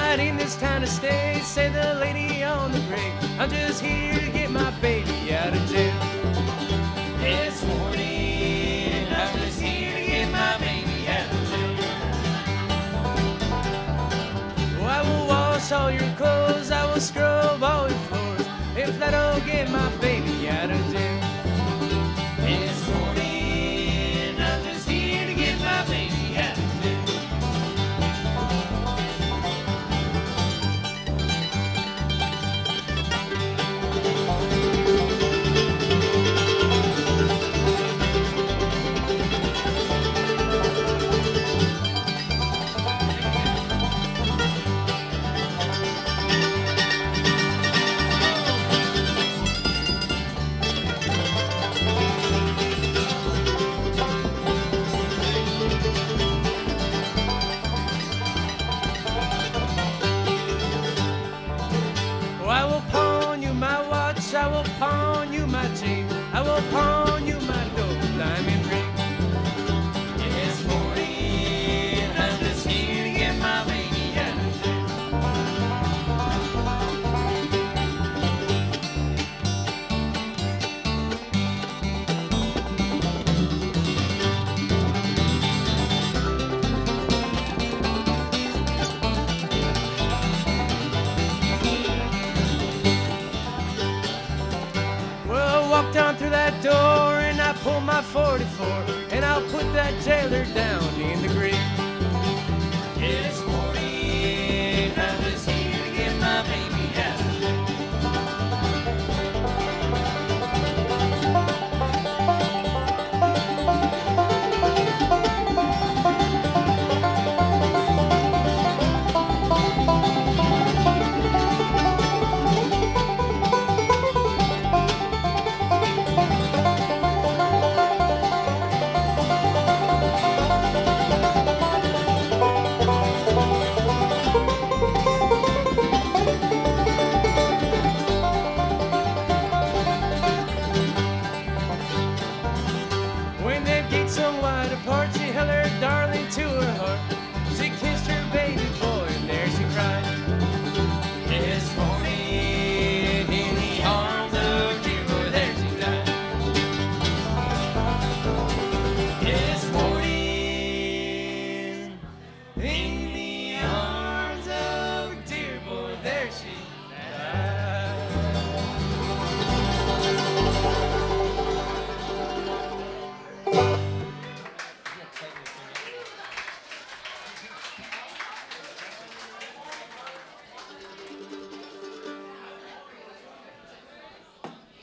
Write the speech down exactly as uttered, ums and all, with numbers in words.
right in this town to stay, said the lady on the break. I'm just here to get my baby out of jail. This morning, I'm just here to get my baby out of jail. Oh, I will wash all your clothes, I will scrub all your floors, if that'll get my baby out of jail. This morning, I'm just here to get my baby out of jail. I will pawn you my watch, I will pawn you my chain, I will pawn you my gold diamond ring. This morning, I'm just here to get my baby out of jail. Walk down through that door and I pull my forty-four and I'll put that jailer down in the grave.